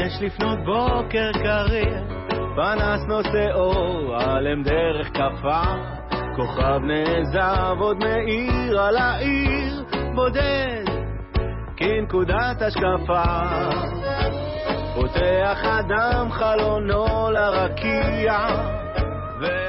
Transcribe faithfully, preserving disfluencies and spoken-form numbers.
שמש לפנות בוקר קריר, פנס נושא אור, עלם דרך קפה, כוכב נעזב עוד מאיר על העיר, בודד כנקודת השקפה. פותח אדם חלונו לרקיע, ו...